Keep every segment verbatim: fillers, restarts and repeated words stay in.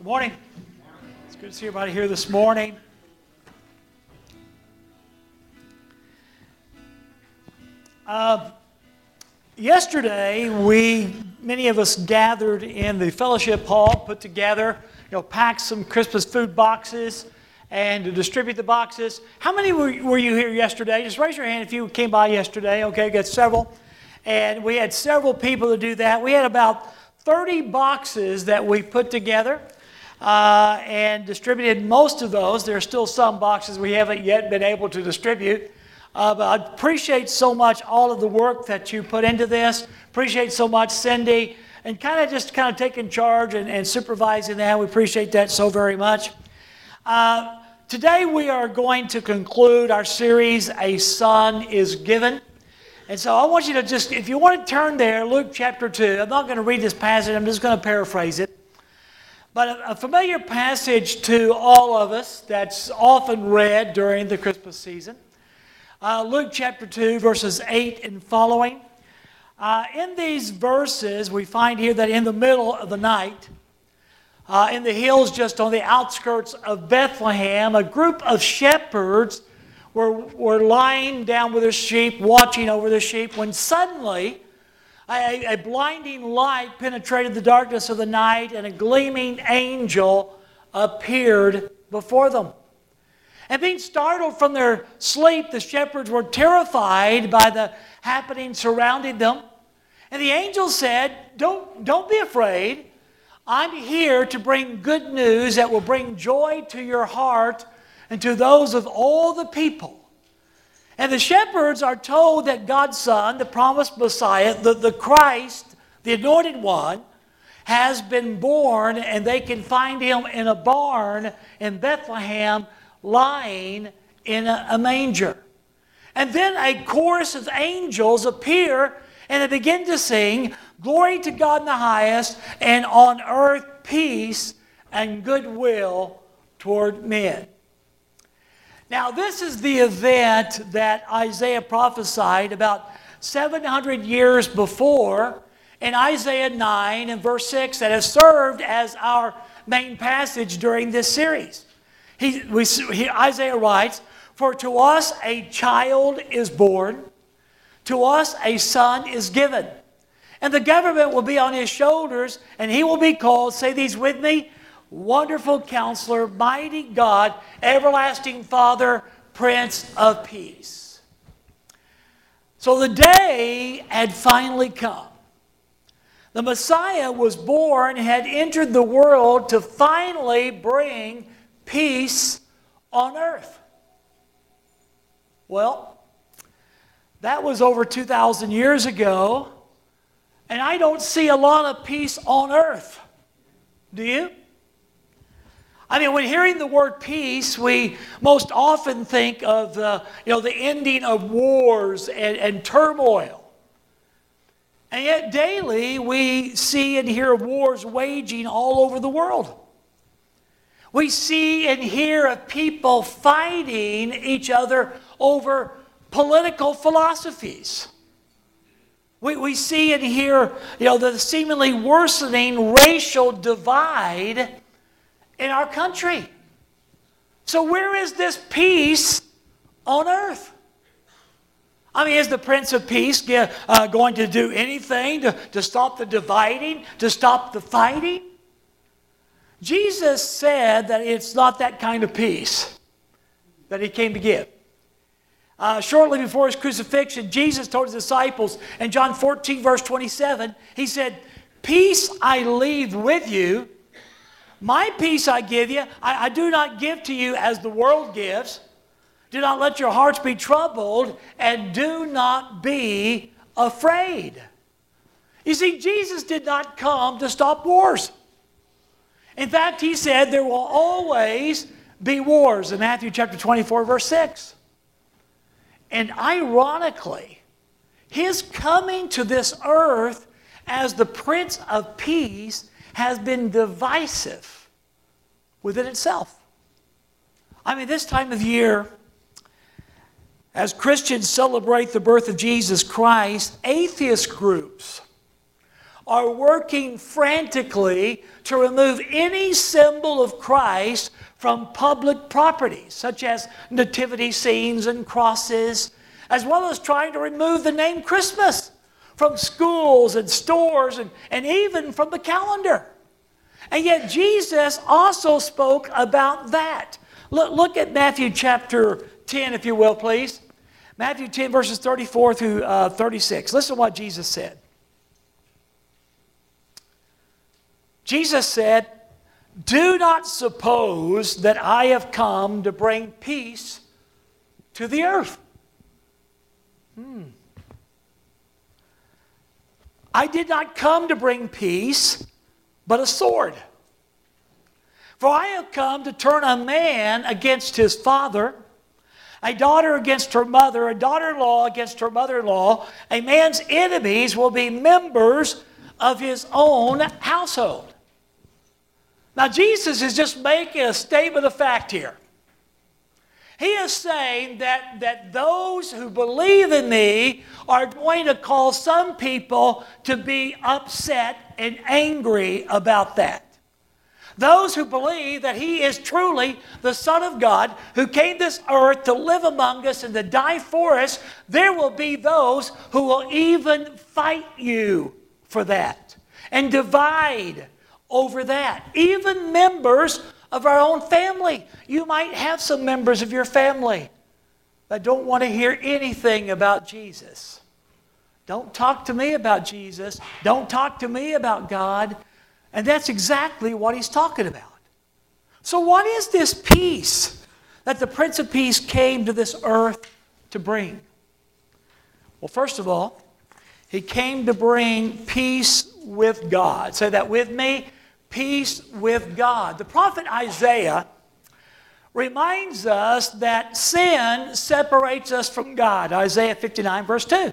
Morning. It's good to see everybody here this morning. Uh, yesterday, we, many of us gathered in the fellowship hall, put together, you know, packed some Christmas food boxes and to distribute the boxes. How many were, were you here yesterday? Just raise your hand if you came by yesterday. Okay, we got several. And we had several people to do that. We had about thirty boxes that we put together uh, and distributed most of those. There are still some boxes we haven't yet been able to distribute. Uh, but I appreciate so much all of the work that you put into this. Appreciate so much Cindy and kind of just kind of taking charge and, and supervising that. We appreciate that so very much. Uh, today we are going to conclude our series, A Son is Given. And so I want you to just, if you want to turn there, Luke chapter two. I'm not going to read this passage, I'm just going to paraphrase it. But a, a familiar passage to all of us that's often read during the Christmas season. Uh, Luke chapter two, verses eight and following. Uh, in these verses, we find here that in the middle of the night, uh, in the hills just on the outskirts of Bethlehem, a group of shepherds were, were lying down with their sheep, watching over their sheep, when suddenly a, a blinding light penetrated the darkness of the night, and a gleaming angel appeared before them. And being startled from their sleep, the shepherds were terrified by the happening surrounding them. And the angel said, don't, don't be afraid. I'm here to bring good news that will bring joy to your heart and to those of all the people. And the shepherds are told that God's Son, the promised Messiah, the, the Christ, the Anointed One, has been born, and they can find him in a barn in Bethlehem, lying in a, a manger. And then a chorus of angels appear, and they begin to sing, "Glory to God in the highest, and on earth peace and goodwill toward men." Now, this is the event that Isaiah prophesied about seven hundred years before in Isaiah nine and verse six, that has served as our main passage during this series. He, we, he, Isaiah writes, "For to us a child is born, to us a son is given, and the government will be on his shoulders, and he will be called," say these with me, "Wonderful Counselor, Mighty God, Everlasting Father, Prince of Peace." So the day had finally come. The Messiah was born, had entered the world to finally bring peace on earth. Well, that was over two thousand years ago, and I don't see a lot of peace on earth. Do you? I mean, when hearing the word peace, we most often think of the, you know, the ending of wars and, and turmoil. And yet daily we see and hear of wars waging all over the world. We see and hear of people fighting each other over political philosophies. We, we see and hear, you know, the seemingly worsening racial divide in our country. So where is this peace on earth? I mean, is the Prince of Peace get, uh, going to do anything to, to stop the dividing, to stop the fighting? Jesus said that it's not that kind of peace that he came to give. Uh, shortly before his crucifixion, Jesus told his disciples in John fourteen, verse twenty-seven, he said, "Peace I leave with you. My peace I give you. I, I do not give to you as the world gives. Do not let your hearts be troubled, and do not be afraid." You see, Jesus did not come to stop wars. In fact, he said there will always be wars in Matthew chapter twenty-four, verse six. And ironically, his coming to this earth as the Prince of Peace has been divisive within itself. I mean, this time of year, as Christians celebrate the birth of Jesus Christ, atheist groups are working frantically to remove any symbol of Christ from public properties, such as nativity scenes and crosses, as well as trying to remove the name Christmas from schools and stores and, and even from the calendar. And yet Jesus also spoke about that. Look, look at Matthew chapter ten, if you will, please. Matthew ten, verses thirty-four through uh, thirty-six. Listen to what Jesus said. Jesus said, "Do not suppose that I have come to bring peace to the earth." Hmm. I did not come to bring peace, but a sword. For I have come to turn a man against his father, a daughter against her mother, a daughter-in-law against her mother-in-law. A man's enemies will be members of his own household. Now, Jesus is just making a statement of fact here. He is saying that, that those who believe in me are going to cause some people to be upset and angry about that. Those who believe that he is truly the Son of God who came to this earth to live among us and to die for us, there will be those who will even fight you for that and divide over that. Even members of our own family. You might have some members of your family that don't want to hear anything about Jesus. Don't talk to me about Jesus. Don't talk to me about God. And that's exactly what he's talking about. So what is this peace that the Prince of Peace came to this earth to bring? Well, first of all, he came to bring peace with God. Say that with me. Peace with God. The prophet Isaiah reminds us that sin separates us from God. Isaiah fifty-nine, verse two.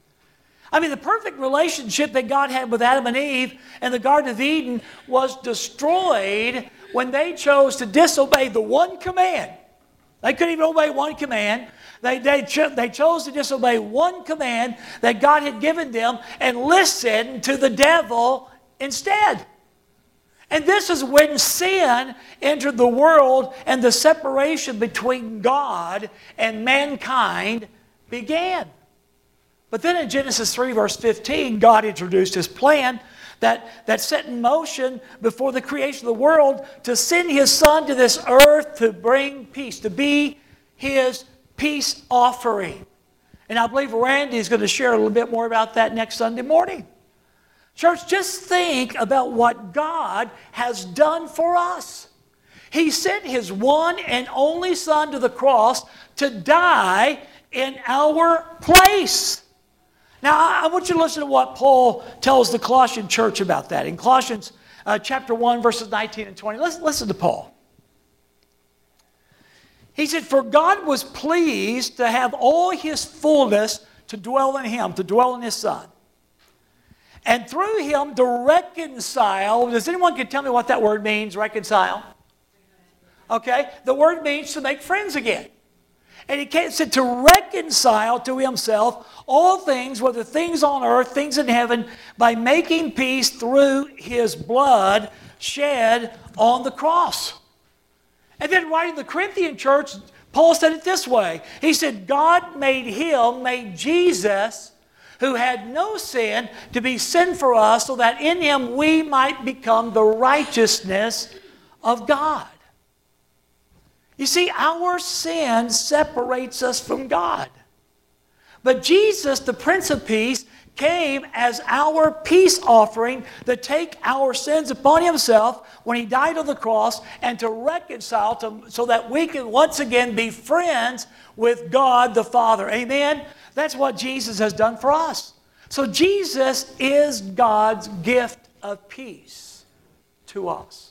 I mean, the perfect relationship that God had with Adam and Eve in the Garden of Eden was destroyed when they chose to disobey the one command. They couldn't even obey one command. They, they, cho- they chose to disobey one command that God had given them and listen to the devil instead. And this is when sin entered the world and the separation between God and mankind began. But then in Genesis three, verse fifteen, God introduced his plan that, that set in motion before the creation of the world to send his Son to this earth to bring peace, to be his peace offering. And I believe Randy is going to share a little bit more about that next Sunday morning. Church, just think about what God has done for us. He sent his one and only Son to the cross to die in our place. Now, I want you to listen to what Paul tells the Colossian church about that. In Colossians uh, chapter one, verses nineteen and twenty, listen, listen to Paul. He said, "For God was pleased to have all his fullness to dwell in him, to dwell in his Son. And through him to reconcile." Does anyone can tell me what that word means, reconcile? Okay, the word means to make friends again. And he said to reconcile to himself all things, whether things on earth, things in heaven, by making peace through his blood shed on the cross. And then writing the Corinthian church, Paul said it this way. He said, God made him, made Jesus, who had no sin, to be sin for us, so that in him we might become the righteousness of God. You see, our sin separates us from God. But Jesus, the Prince of Peace, came as our peace offering to take our sins upon himself when he died on the cross and to reconcile to, so that we can once again be friends with God the Father. Amen? That's what Jesus has done for us. So Jesus is God's gift of peace to us.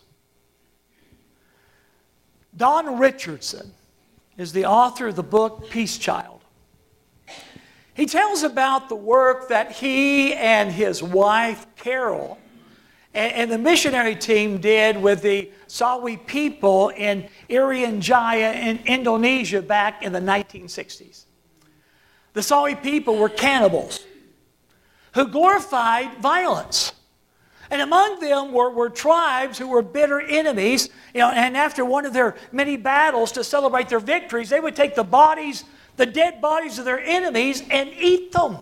Don Richardson is the author of the book Peace Child. He tells about the work that he and his wife, Carol, and, and the missionary team did with the Sawi people in Irian Jaya in Indonesia back in the nineteen sixties. The Sawi people were cannibals who glorified violence. And among them were, were tribes who were bitter enemies. You know, and after one of their many battles to celebrate their victories, they would take the bodies, the dead bodies of their enemies and eat them.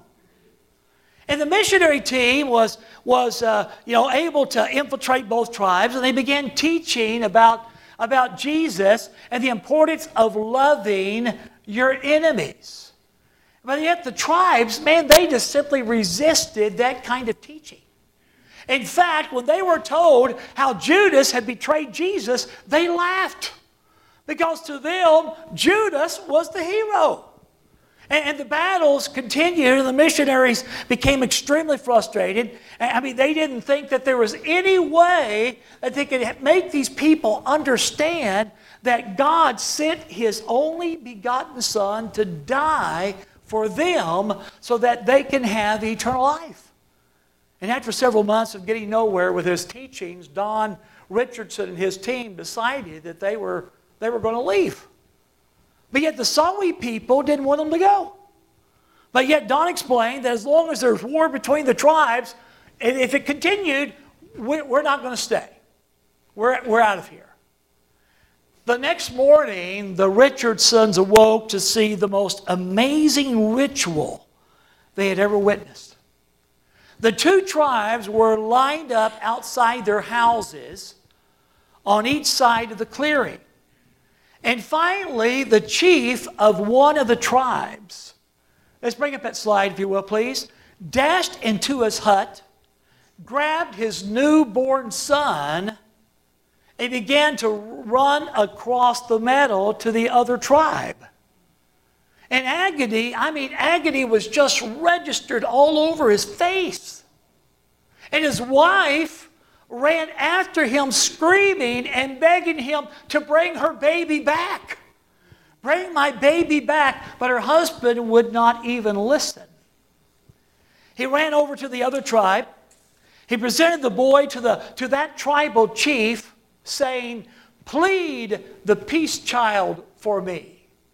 And the missionary team was, was uh, you know, able to infiltrate both tribes, and they began teaching about, about Jesus and the importance of loving your enemies. But yet the tribes, man, they just simply resisted that kind of teaching. In fact, when they were told how Judas had betrayed Jesus, they laughed. Because to them, Judas was the hero. And, and the battles continued, and the missionaries became extremely frustrated. I mean, they didn't think that there was any way that they could make these people understand that God sent His only begotten Son to die for them so that they can have eternal life. And after several months of getting nowhere with his teachings, Don Richardson and his team decided that they were, they were going to leave. But yet the Sawi people didn't want them to go. But yet Don explained that as long as there's war between the tribes, if it continued, we're not going to stay. We're, we're out of here. The next morning, the Richardsons awoke to see the most amazing ritual they had ever witnessed. The two tribes were lined up outside their houses on each side of the clearing. And finally, the chief of one of the tribes, let's bring up that slide if you will please, dashed into his hut, grabbed his newborn son, and began to run across the meadow to the other tribe. And agony, I mean, agony was just registered all over his face. And his wife ran after him screaming and begging him to bring her baby back. Bring my baby back. But her husband would not even listen. He ran over to the other tribe. He presented the boy to, the, to that tribal chief saying, "Plead the peace child for me."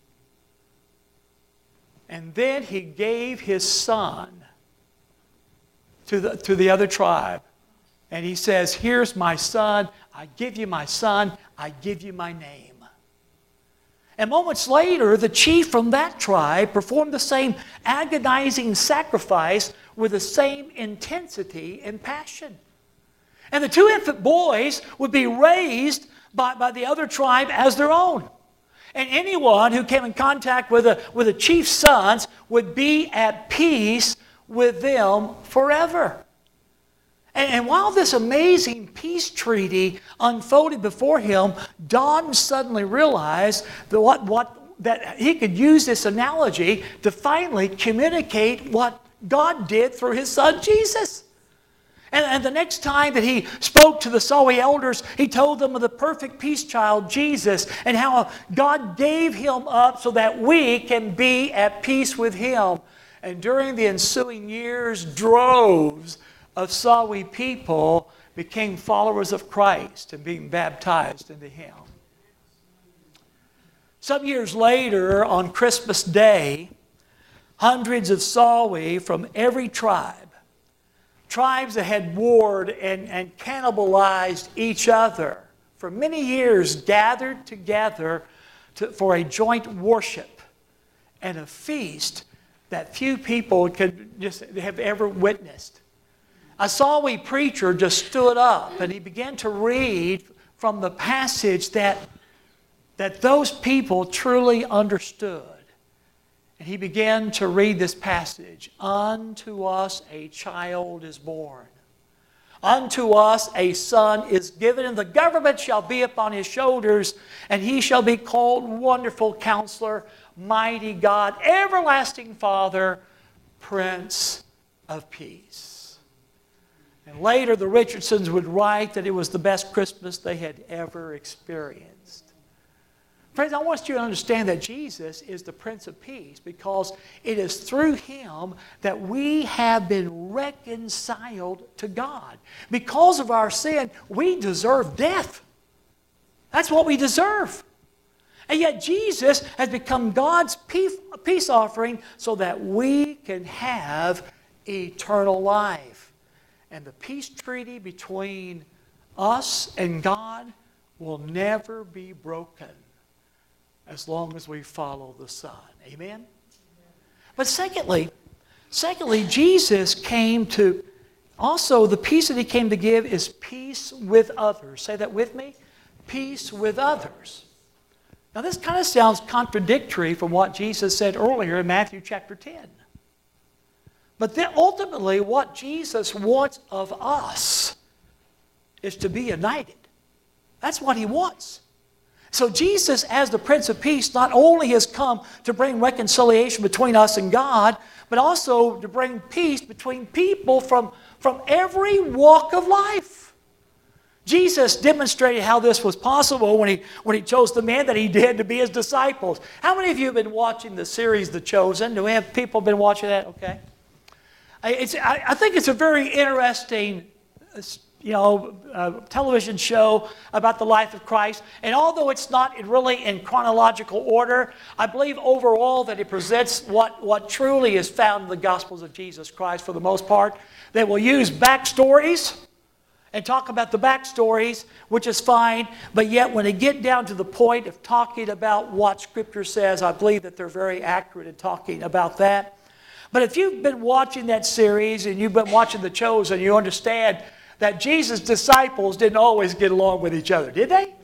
And then he gave his son to the, to the other tribe. And he says, "Here's my son. I give you my son. I give you my name." And moments later, the chief from that tribe performed the same agonizing sacrifice with the same intensity and passion. And the two infant boys would be raised by, by the other tribe as their own. And anyone who came in contact with a, with a chief's sons would be at peace with them forever. And, and while this amazing peace treaty unfolded before him, Don suddenly realized that, what, what, that he could use this analogy to finally communicate what God did through His Son Jesus. And, and the next time that he spoke to the Sawi elders, he told them of the perfect peace child, Jesus, and how God gave Him up so that we can be at peace with Him. And during the ensuing years, droves of Sawi people became followers of Christ and being baptized into Him. Some years later, on Christmas Day, hundreds of Sawi from every tribe, tribes that had warred and, and cannibalized each other for many years, gathered together to, for a joint worship and a feast that few people could just have ever witnessed. A Sawi preacher just stood up and he began to read from the passage that, that those people truly understood. And he began to read this passage. "Unto us a child is born. Unto us a son is given, and the government shall be upon his shoulders, and he shall be called Wonderful Counselor, Mighty God, Everlasting Father, Prince of Peace." And later the Richardsons would write that it was the best Christmas they had ever experienced. Friends, I want you to understand that Jesus is the Prince of Peace because it is through Him that we have been reconciled to God. Because of our sin, we deserve death. That's what we deserve. And yet Jesus has become God's peace offering so that we can have eternal life. And the peace treaty between us and God will never be broken as long as we follow the Son. Amen? But secondly, secondly, Jesus came to, also the peace that he came to give is peace with others. Say that with me. Peace with others. Now this kind of sounds contradictory from what Jesus said earlier in Matthew chapter ten. But then ultimately what Jesus wants of us is to be united. That's what he wants. So Jesus, as the Prince of Peace, not only has come to bring reconciliation between us and God, but also to bring peace between people from, from every walk of life. Jesus demonstrated how this was possible when he, when he chose the men that he did to be his disciples. How many of you have been watching the series The Chosen? Do we have people been watching that? Okay. It's, I, I think it's a very interesting you know, uh, television show about the life of Christ. And although it's not really in chronological order, I believe overall that it presents what, what truly is found in the Gospels of Jesus Christ for the most part. They will use backstories and talk about the backstories, which is fine. But yet when they get down to the point of talking about what Scripture says, I believe that they're very accurate in talking about that. But if you've been watching that series and you've been watching The Chosen, you understand that Jesus' disciples didn't always get along with each other, did they?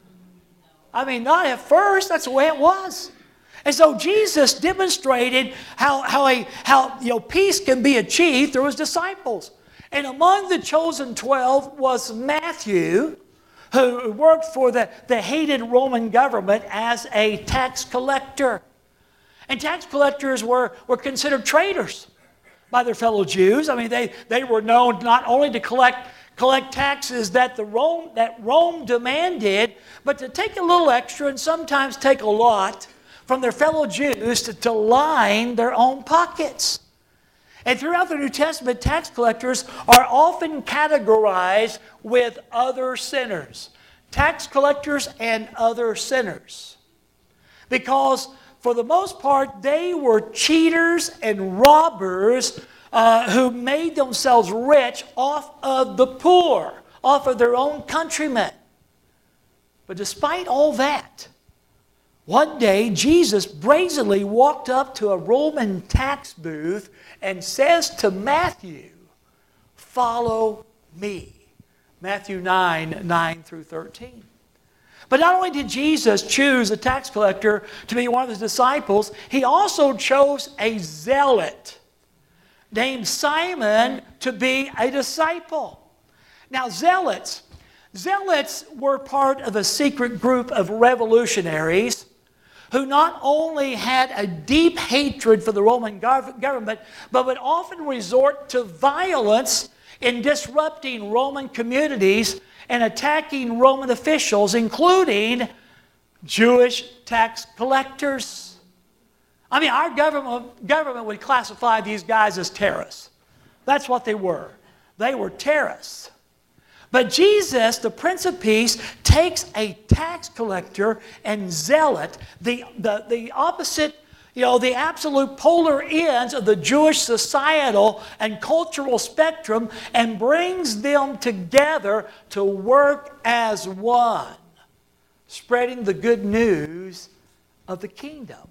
I mean, not at first. That's the way it was. And so Jesus demonstrated how, how, a, how you know, peace can be achieved through his disciples. And among the chosen twelve was Matthew, who worked for the, the hated Roman government as a tax collector. And tax collectors were, were considered traitors by their fellow Jews. I mean, they, they were known not only to collect, collect taxes that, the Rome, that Rome demanded, but to take a little extra and sometimes take a lot from their fellow Jews to, to line their own pockets. And throughout the New Testament, tax collectors are often categorized with other sinners. Tax collectors and other sinners. Because for the most part, they were cheaters and robbers uh, who made themselves rich off of the poor, off of their own countrymen. But despite all that, one day Jesus brazenly walked up to a Roman tax booth and says to Matthew, "Follow me." Matthew nine, nine through thirteen. But not only did Jesus choose a tax collector to be one of his disciples, he also chose a zealot named Simon to be a disciple. Now, zealots, zealots were part of a secret group of revolutionaries who not only had a deep hatred for the Roman government, but would often resort to violence in disrupting Roman communities and attacking Roman officials, including Jewish tax collectors. I mean, our government, government would classify these guys as terrorists. That's what they were. They were terrorists. But Jesus, the Prince of Peace, takes a tax collector and zealot, the, the, the opposite, you know, the absolute polar ends of the Jewish societal and cultural spectrum, and brings them together to work as one, spreading the good news of the kingdom.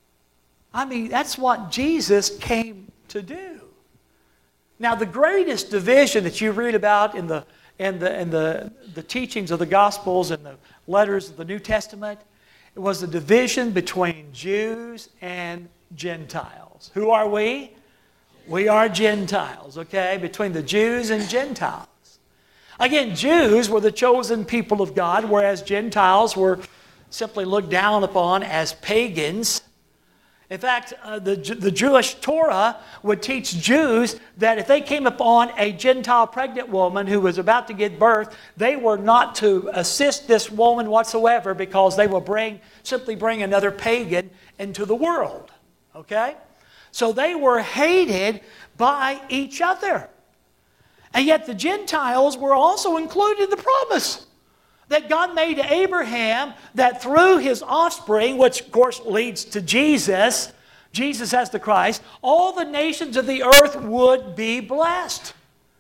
I mean, that's what Jesus came to do. Now, the greatest division that you read about in the in the in the, the teachings of the Gospels and the letters of the New Testament, it was the division between Jews and Gentiles. Who are we? We are Gentiles, okay? Between the Jews and Gentiles. Again, Jews were the chosen people of God, whereas Gentiles were simply looked down upon as pagans. In fact, uh, the, the Jewish Torah would teach Jews that if they came upon a Gentile pregnant woman who was about to give birth, they were not to assist this woman whatsoever, because they will bring, simply bring another pagan into the world. Okay? So they were hated by each other. And yet the Gentiles were also included in the promise that God made to Abraham, that through his offspring, which of course leads to Jesus, Jesus as the Christ, all the nations of the earth would be blessed.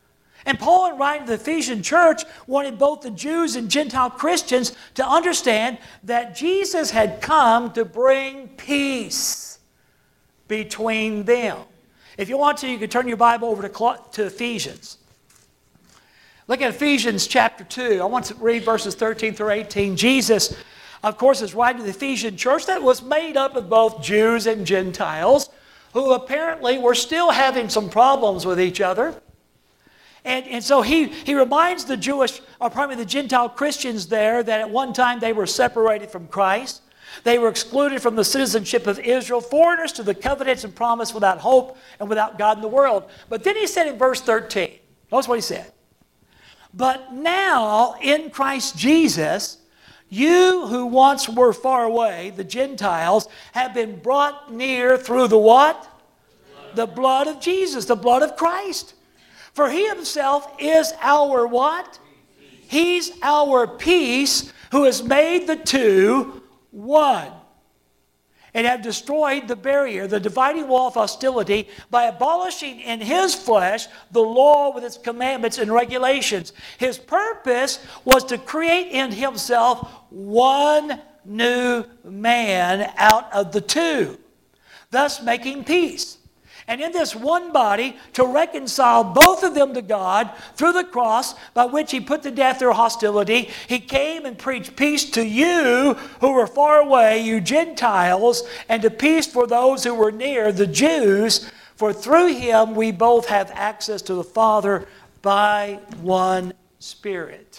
And Paul, in writing to the Ephesian church, wanted both the Jews and Gentile Christians to understand that Jesus had come to bring peace between them. If you want to, you can turn your Bible over to, to Ephesians. Look at Ephesians chapter two. I want to read verses thirteen through eighteen. Jesus, of course, is writing to the Ephesian church that was made up of both Jews and Gentiles, who apparently were still having some problems with each other. And, and so he, he reminds the Jewish, or probably the Gentile Christians there, that at one time they were separated from Christ. They were excluded from the citizenship of Israel, foreigners to the covenants and promise, without hope and without God in the world. But then he said in verse thirteen, notice what he said. But now in Christ Jesus, you who once were far away, the Gentiles, have been brought near through the what? Blood. The blood of Jesus, the blood of Christ. For he himself is our what? Peace. He's our peace, who has made the two one, and have destroyed the barrier, the dividing wall of hostility, by abolishing in his flesh the law with its commandments and regulations. His purpose was to create in himself one new man out of the two, thus making peace. And in this one body, to reconcile both of them to God through the cross, by which he put to death their hostility. He came and preached peace to you who were far away, you Gentiles, and to peace for those who were near, the Jews. For through him we both have access to the Father by one Spirit.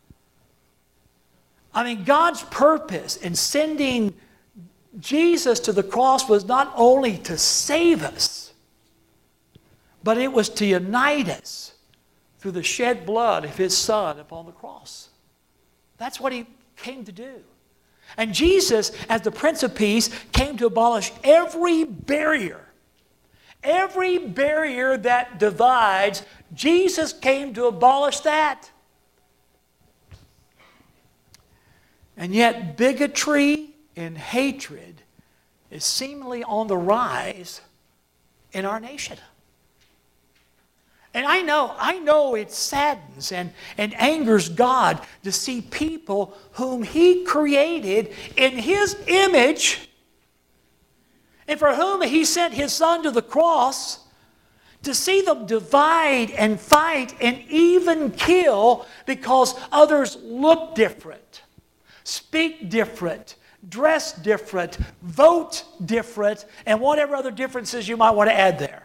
I mean, God's purpose in sending Jesus to the cross was not only to save us, but it was to unite us through the shed blood of his Son upon the cross. That's what he came to do. And Jesus, as the Prince of Peace, came to abolish every barrier. Every barrier that divides, Jesus came to abolish that. And yet bigotry and hatred is seemingly on the rise in our nation. And I know, I know it saddens and, and angers God to see people whom he created in his image and for whom he sent his Son to the cross, to see them divide and fight and even kill because others look different, speak different, dress different, vote different, and whatever other differences you might want to add there.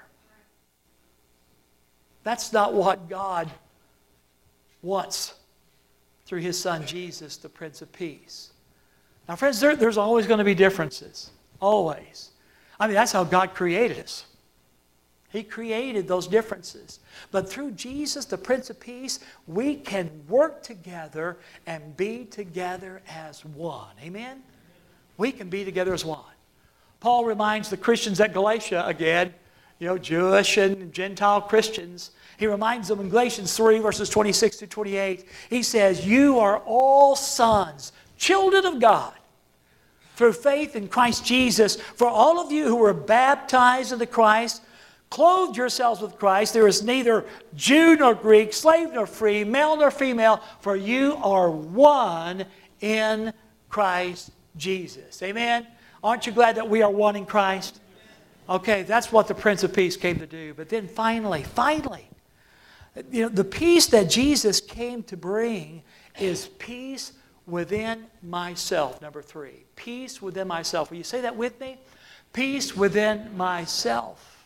That's not what God wants through his Son Jesus, the Prince of Peace. Now, friends, there, there's always going to be differences. Always. I mean, that's how God created us. He created those differences. But through Jesus, the Prince of Peace, we can work together and be together as one. Amen? We can be together as one. Paul reminds the Christians at Galatia again, you know, Jewish and Gentile Christians. He reminds them in Galatians three, verses twenty-six to twenty-eight. He says, you are all sons, children of God, through faith in Christ Jesus. For all of you who were baptized into Christ, clothed yourselves with Christ. There is neither Jew nor Greek, slave nor free, male nor female, for you are one in Christ Jesus. Amen? Aren't you glad that we are one in Christ? Okay, that's what the Prince of Peace came to do. But then finally, finally, you know, the peace that Jesus came to bring is peace within myself. Number three, peace within myself. Will you say that with me? Peace within myself.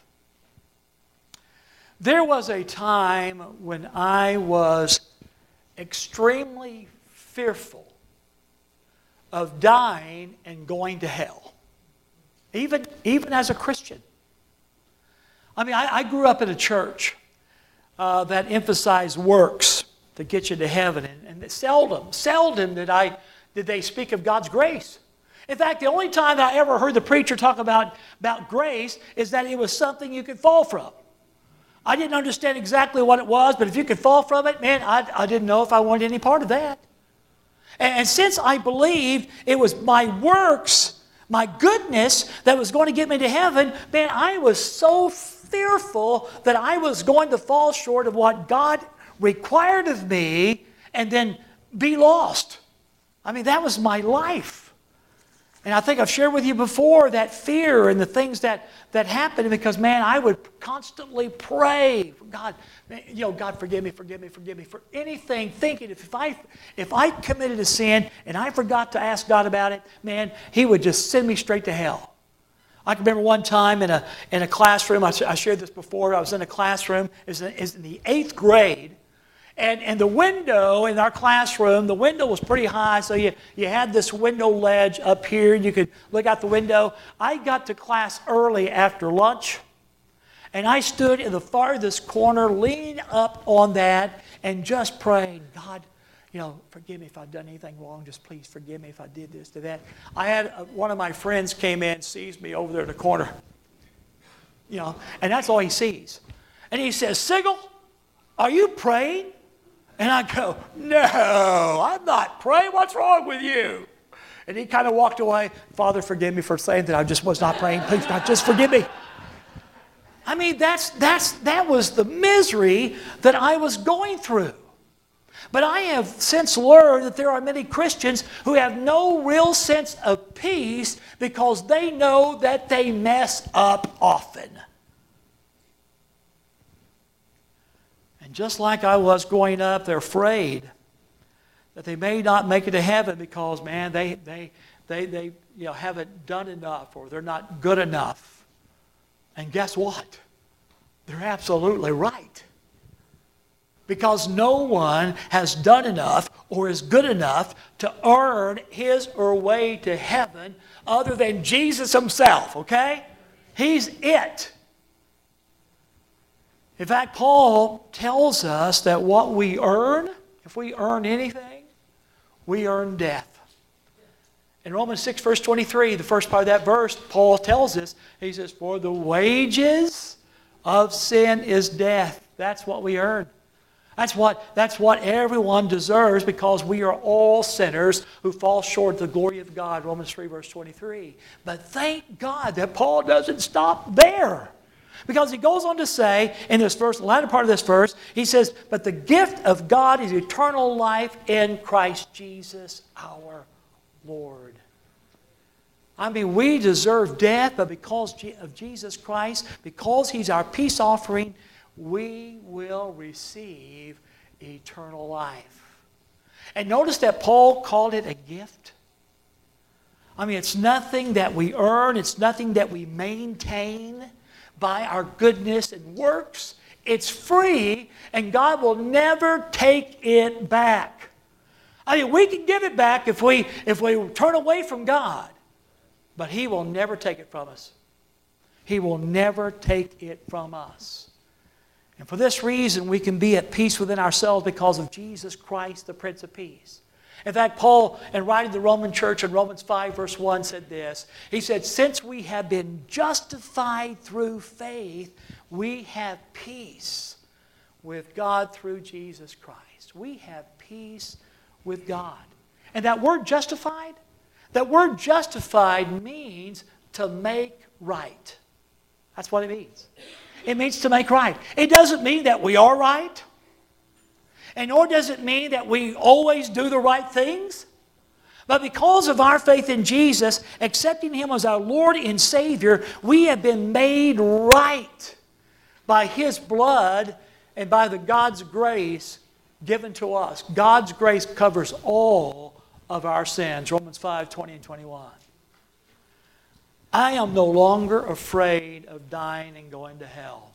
There was a time when I was extremely fearful of dying and going to hell. Even, even as a Christian. I mean, I, I grew up in a church uh, that emphasized works to get you to heaven. And, and seldom, seldom did, I, did they speak of God's grace. In fact, the only time that I ever heard the preacher talk about, about grace is that it was something you could fall from. I didn't understand exactly what it was, but if you could fall from it, man, I, I didn't know if I wanted any part of that. And, and since I believed it was my works, my goodness, that was going to get me to heaven, man, I was so fearful that I was going to fall short of what God required of me and then be lost. I mean, that was my life. And I think I've shared with you before that fear and the things that, that happened because, man, I would constantly pray, God, you know, God, forgive me, forgive me, forgive me for anything, thinking if I, if I committed a sin and I forgot to ask God about it, man, He would just send me straight to hell. I can remember one time in a, in a classroom, I, I shared this before, I was in a classroom, it was in, it was in the eighth grade, And, and the window in our classroom, the window was pretty high, so you, you had this window ledge up here, and you could look out the window. I got to class early after lunch, and I stood in the farthest corner, leaning up on that, and just praying, God, you know, forgive me if I've done anything wrong. Just please forgive me if I did this, did that. I had uh, one of my friends came in, sees me over there in the corner, you know, and that's all he sees. And he says, Sigel, are you praying? And I go, no, I'm not praying. What's wrong with you? And he kind of walked away. Father, forgive me for saying that I just was not praying. Please, God, just forgive me. I mean, that's, that's, that was the misery that I was going through. But I have since learned that there are many Christians who have no real sense of peace because they know that they mess up often. And just like I was growing up, they're afraid that they may not make it to heaven because, man, they, they, they, they you know, haven't done enough or they're not good enough. And guess what? They're absolutely right. Because no one has done enough or is good enough to earn his or her way to heaven other than Jesus Himself, okay? He's it. In fact, Paul tells us that what we earn, if we earn anything, we earn death. In Romans six, verse twenty-three, the first part of that verse, Paul tells us, he says, for the wages of sin is death. That's what we earn. That's what, that's what everyone deserves because we are all sinners who fall short of the glory of God. Romans three, verse twenty-three. But thank God that Paul doesn't stop there. Because he goes on to say in this verse, the latter part of this verse, he says, but the gift of God is eternal life in Christ Jesus our Lord. I mean, we deserve death, but because of Jesus Christ, because He's our peace offering, we will receive eternal life. And notice that Paul called it a gift. I mean, it's nothing that we earn. It's nothing that we maintain by our goodness and works. It's free, and God will never take it back. I mean, we can give it back if we, if we turn away from God, but He will never take it from us. He will never take it from us. And for this reason, we can be at peace within ourselves because of Jesus Christ, the Prince of Peace. In fact, Paul, in writing to the Roman church in Romans five, verse one, said this. He said, since we have been justified through faith, we have peace with God through Jesus Christ. We have peace with God. And that word justified, that word justified means to make right. That's what it means. It means to make right. It doesn't mean that we are right. And nor does it mean that we always do the right things. But because of our faith in Jesus, accepting Him as our Lord and Savior, we have been made right by His blood and by the God's grace given to us. God's grace covers all of our sins. Romans five, twenty and twenty-one. I am no longer afraid of dying and going to hell.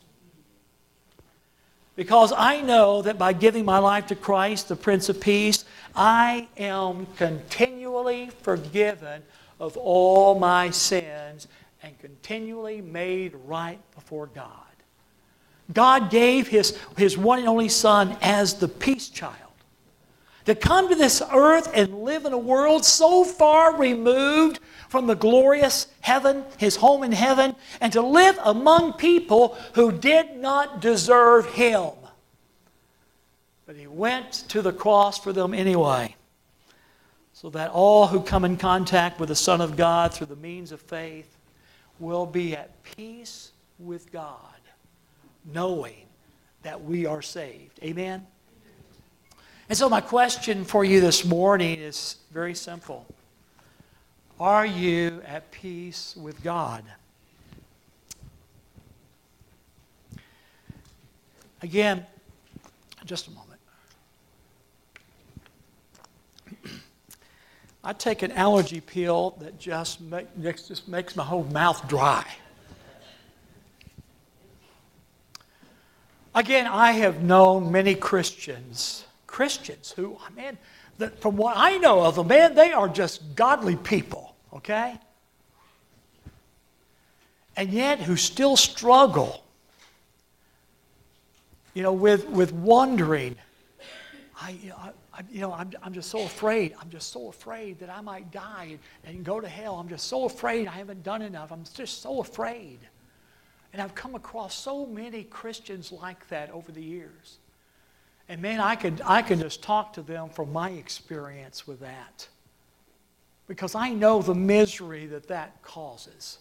Because I know that by giving my life to Christ, the Prince of Peace, I am continually forgiven of all my sins and continually made right before God. God gave His, His one and only Son as the peace child to come to this earth and live in a world so far removed from the glorious heaven, His home in heaven, and to live among people who did not deserve Him. But He went to the cross for them anyway, so that all who come in contact with the Son of God through the means of faith will be at peace with God, knowing that we are saved. Amen? And so my question for you this morning is very simple. Are you at peace with God? Again, just a moment. I take an allergy pill that just, make, just makes my whole mouth dry. Again, I have known many Christians, Christians who, man, that from what I know of them, man, they are just godly people, okay? And yet who still struggle, you know, with, with wondering, I, I I, you know, I'm, I'm just so afraid. I'm just so afraid that I might die and, and go to hell. I'm just so afraid I haven't done enough. I'm just so afraid. And I've come across so many Christians like that over the years. And man, I could, I can just talk to them from my experience with that. Because I know the misery that that causes.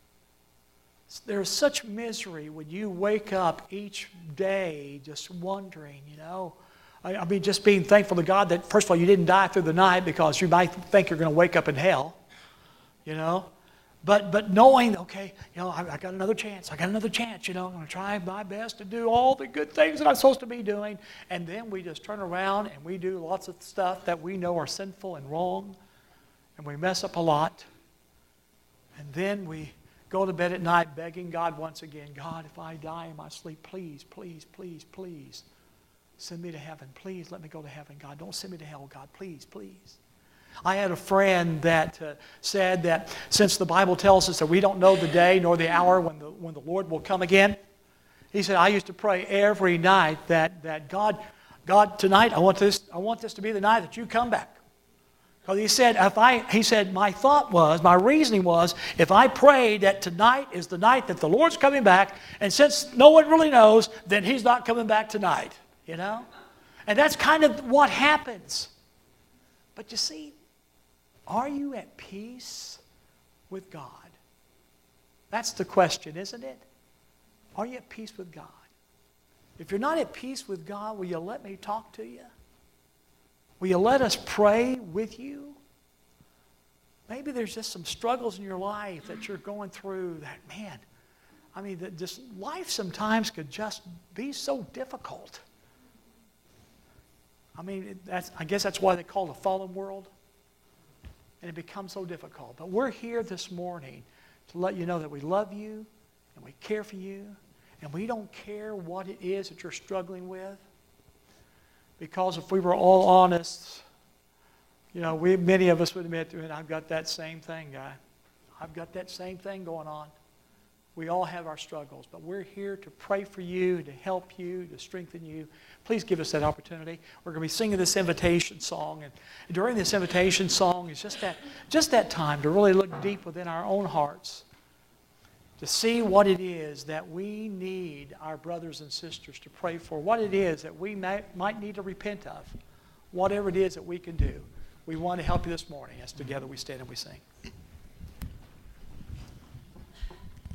There's such misery when you wake up each day just wondering, you know, I mean, just being thankful to God that, first of all, you didn't die through the night because you might think you're going to wake up in hell, you know. But but knowing, okay, you know, I, I got another chance. I got another chance, you know. I'm going to try my best to do all the good things that I'm supposed to be doing. And then we just turn around and we do lots of stuff that we know are sinful and wrong. And we mess up a lot. And then we go to bed at night begging God once again, God, if I die in my sleep, please, please, please, please. Send me to heaven. Please let me go to heaven, God. Don't send me to hell, God. Please, please. I had a friend that uh, said that since the Bible tells us that we don't know the day nor the hour when the, when the Lord will come again, he said, I used to pray every night that, that God, God, tonight I want this, I want this to be the night that you come back. Because he said, if I, he said, my thought was, my reasoning was, if I prayed that tonight is the night that the Lord's coming back, and since no one really knows, then he's not coming back tonight. You know? And that's kind of what happens. But you see, are you at peace with God? That's the question, isn't it? Are you at peace with God? If you're not at peace with God, will you let me talk to you? Will you let us pray with you? Maybe there's just some struggles in your life that you're going through that, man, I mean, that just life sometimes could just be so difficult. I mean, that's, I guess that's why they call it a fallen world. And it becomes so difficult. But we're here this morning to let you know that we love you and we care for you. And we don't care what it is that you're struggling with. Because if we were all honest, you know, we, many of us would admit to it, I've got that same thing, guy. I've got that same thing going on. We all have our struggles, but we're here to pray for you, to help you, to strengthen you. Please give us that opportunity. We're going to be singing this invitation song, and during this invitation song, it's just that, just that time to really look deep within our own hearts, to see what it is that we need our brothers and sisters to pray for, what it is that we may, might need to repent of, whatever it is that we can do. We want to help you this morning as together we stand and we sing.